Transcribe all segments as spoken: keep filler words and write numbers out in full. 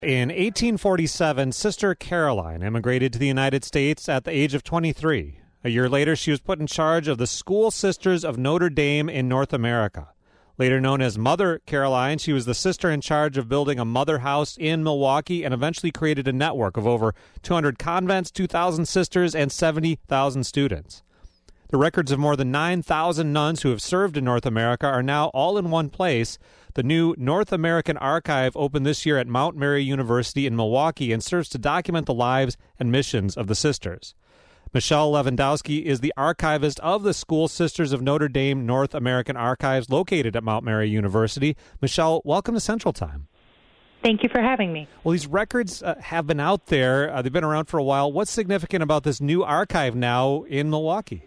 In eighteen forty-seven, Sister Caroline immigrated to the United States at the age of twenty-three. A year later, she was put in charge of the School Sisters of Notre Dame in North America. Later known as Mother Caroline, she was the sister in charge of building a mother house in Milwaukee and eventually created a network of over two hundred convents, two thousand sisters, and seventy thousand students. The records of more than nine thousand nuns who have served in North America are now all in one place. The new North American Archive opened this year at Mount Mary University in Milwaukee and serves to document the lives and missions of the sisters. Michelle Lewandowski is the archivist of the School Sisters of Notre Dame North American Archives located at Mount Mary University. Michelle, welcome to Central Time. Thank you for having me. Well, these records uh, have been out there. Uh, they've been around for a while. What's significant about this new archive now in Milwaukee?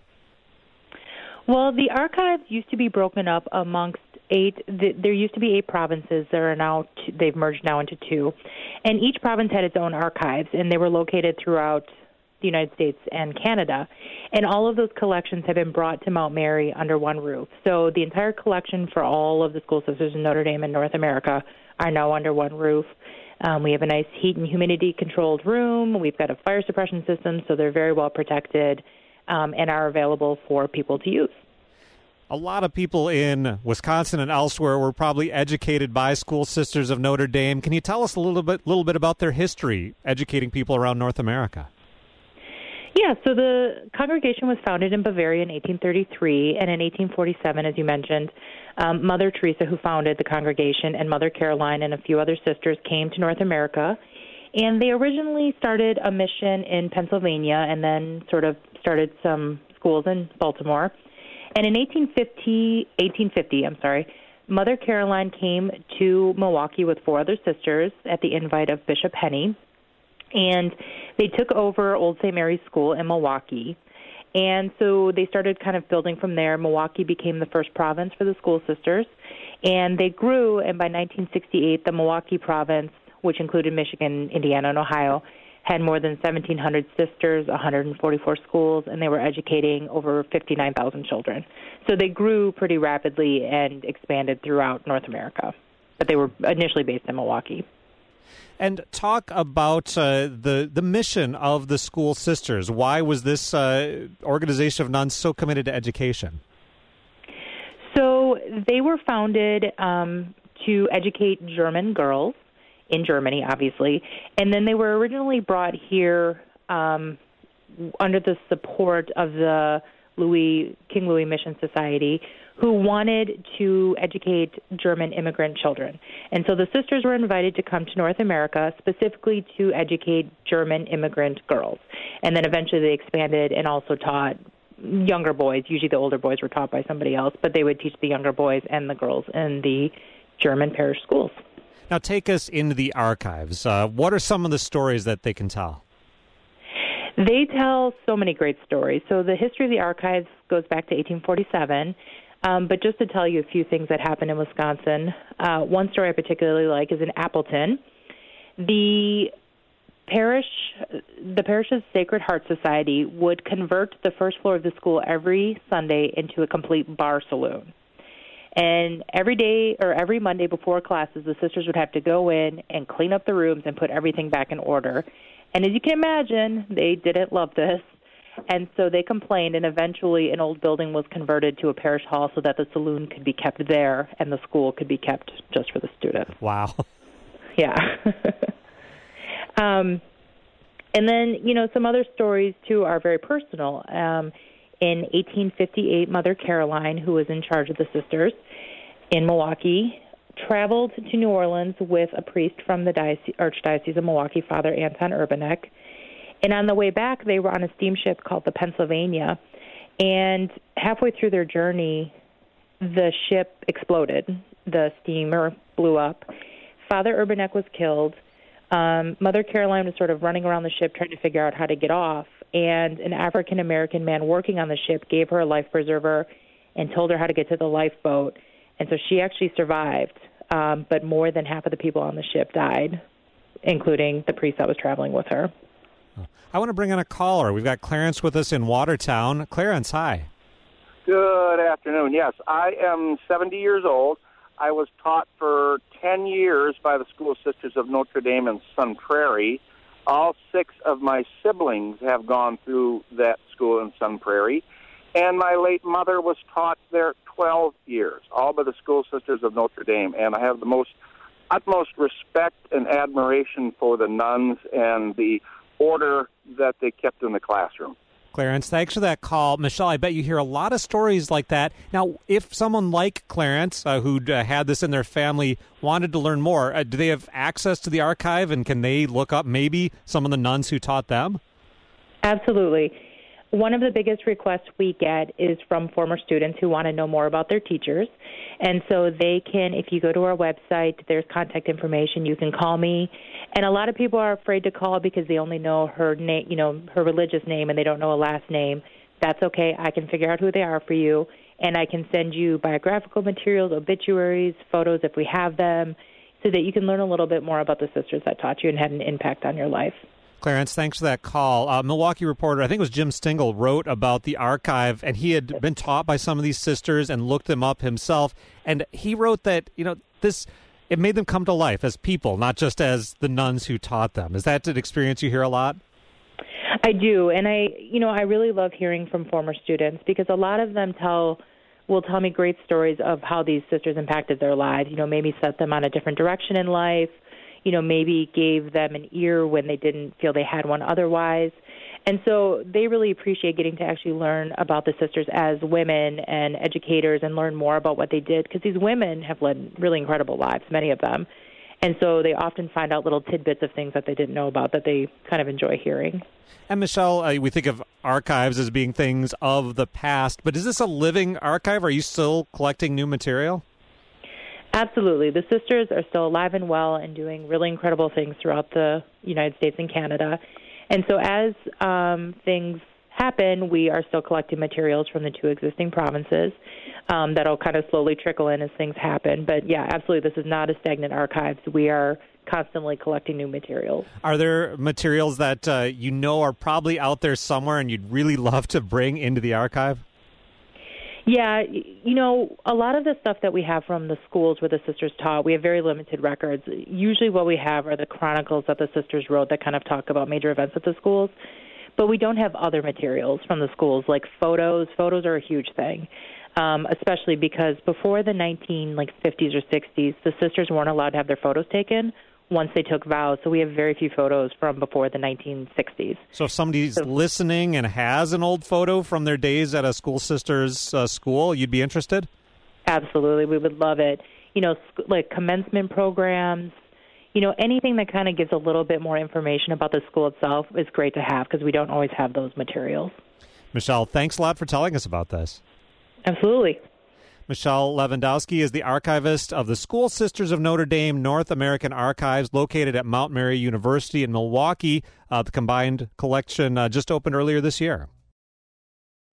Well, the archives used to be broken up amongst eight. The, there used to be eight provinces. There are now two, they've merged now into two, and each province had its own archives, and they were located throughout the United States and Canada. And all of those collections have been brought to Mount Mary under one roof. So the entire collection for all of the School Sisters in Notre Dame in North America are now under one roof. Um, we have a nice heat and humidity controlled room. We've got a fire suppression system, so they're very well protected. Um, and are available for people to use. A lot of people in Wisconsin and elsewhere were probably educated by School Sisters of Notre Dame. Can you tell us a little bit, little bit about their history, educating people around North America? Yeah, so the congregation was founded in Bavaria in eighteen thirty-three, and in eighteen forty-seven, as you mentioned, um, Mother Teresa, who founded the congregation, and Mother Caroline and a few other sisters came to North America. And they originally started a mission in Pennsylvania and then sort of started some schools in Baltimore. And in eighteen fifty, eighteen fifty, I'm sorry, Mother Caroline came to Milwaukee with four other sisters at the invite of Bishop Henny. And they took over Old Saint Mary's School in Milwaukee. And so they started kind of building from there. Milwaukee became the first province for the School Sisters. And they grew, and by nineteen sixty-eight, the Milwaukee province, which included Michigan, Indiana, and Ohio, had more than seventeen hundred sisters, one hundred forty-four schools, and they were educating over fifty-nine thousand children. So they grew pretty rapidly and expanded throughout North America. But they were initially based in Milwaukee. And talk about uh, the, the mission of the School Sisters. Why was this uh, organization of nuns so committed to education? So they were founded um, to educate German girls in Germany, obviously, and then they were originally brought here um, under the support of the Louis King Louis Mission Society, who wanted to educate German immigrant children. And so the sisters were invited to come to North America specifically to educate German immigrant girls. And then eventually they expanded and also taught younger boys. Usually the older boys were taught by somebody else, but they would teach the younger boys and the girls in the German parish schools. Now, take us into the archives. Uh, what are some of the stories that they can tell? They tell so many great stories. So the history of the archives goes back to eighteen forty-seven. Um, but just to tell you a few things that happened in Wisconsin, uh, one story I particularly like is in Appleton. The parish, the parish's Sacred Heart Society would convert the first floor of the school every Sunday into a complete bar saloon. And every day or every Monday before classes, the sisters would have to go in and clean up the rooms and put everything back in order. And as you can imagine, they didn't love this. And so they complained, and eventually an old building was converted to a parish hall so that the saloon could be kept there and the school could be kept just for the students. Wow. Yeah. um, and then, you know, some other stories, too, are very personal. Um In eighteen fifty-eight, Mother Caroline, who was in charge of the sisters in Milwaukee, traveled to New Orleans with a priest from the diocese, Archdiocese of Milwaukee, Father Anton Urbanek. And on the way back, they were on a steamship called the Pennsylvania. And halfway through their journey, the ship exploded. The steamer blew up. Father Urbanek was killed. Um, Mother Caroline was sort of running around the ship trying to figure out how to get off. And an African-American man working on the ship gave her a life preserver and told her how to get to the lifeboat. And so she actually survived, um, but more than half of the people on the ship died, including the priest that was traveling with her. I want to bring in a caller. We've got Clarence with us in Watertown. Clarence, hi. Good afternoon. Yes, I am seventy years old. I was taught for ten years by the School Sisters of Notre Dame in Sun Prairie. All six of my siblings have gone through that school in Sun Prairie. And my late mother was taught there twelve years, all by the School Sisters of Notre Dame. And I have the most utmost respect and admiration for the nuns and the order that they kept in the classroom. Clarence, thanks for that call. Michelle, I bet you hear a lot of stories like that. Now, if someone like Clarence, uh, who'd uh, had this in their family, wanted to learn more, uh, do they have access to the archive, and can they look up maybe some of the nuns who taught them? Absolutely. One of the biggest requests we get is from former students who want to know more about their teachers. And so they can, if you go to our website, there's contact information. You can call me. And a lot of people are afraid to call because they only know her name, you know, her religious name, and they don't know a last name. That's okay. I can figure out who they are for you, and I can send you biographical materials, obituaries, photos if we have them, so that you can learn a little bit more about the sisters that taught you and had an impact on your life. Clarence, thanks for that call. Uh, Milwaukee reporter, I think it was Jim Stingle, wrote about the archive, and he had been taught by some of these sisters and looked them up himself. And he wrote that, you know, this it made them come to life as people, not just as the nuns who taught them. Is that an experience you hear a lot? I do, and I, you know, I really love hearing from former students because a lot of them tell will tell me great stories of how these sisters impacted their lives. You know, maybe set them on a different direction in life. You know, maybe gave them an ear when they didn't feel they had one otherwise. And so they really appreciate getting to actually learn about the sisters as women and educators and learn more about what they did, because these women have led really incredible lives, many of them. And so they often find out little tidbits of things that they didn't know about that they kind of enjoy hearing. And Michelle, uh, we think of archives as being things of the past, but is this a living archive? Are you still collecting new material? Absolutely. The sisters are still alive and well and doing really incredible things throughout the United States and Canada. And so as um, things happen, we are still collecting materials from the two existing provinces um, that'll kind of slowly trickle in as things happen. But, yeah, absolutely, this is not a stagnant archive. We are constantly collecting new materials. Are there materials that uh, you know are probably out there somewhere and you'd really love to bring into the archive? Yeah, you know, a lot of the stuff that we have from the schools where the sisters taught, we have very limited records. Usually what we have are the chronicles that the sisters wrote that kind of talk about major events at the schools. But we don't have other materials from the schools, like photos. Photos are a huge thing, um, especially because before the nineteen like fifties or sixties, the sisters weren't allowed to have their photos taken once they took vows. So we have very few photos from before the nineteen sixties. So if somebody's so, listening and has an old photo from their days at a School Sisters uh, school, you'd be interested? Absolutely. We would love it. You know, sc- like commencement programs, you know, anything that kind of gives a little bit more information about the school itself is great to have because we don't always have those materials. Michelle, thanks a lot for telling us about this. Absolutely. Michelle Lewandowski is the archivist of the School Sisters of Notre Dame North American Archives, located at Mount Mary University in Milwaukee. Uh, the combined collection uh, just opened earlier this year.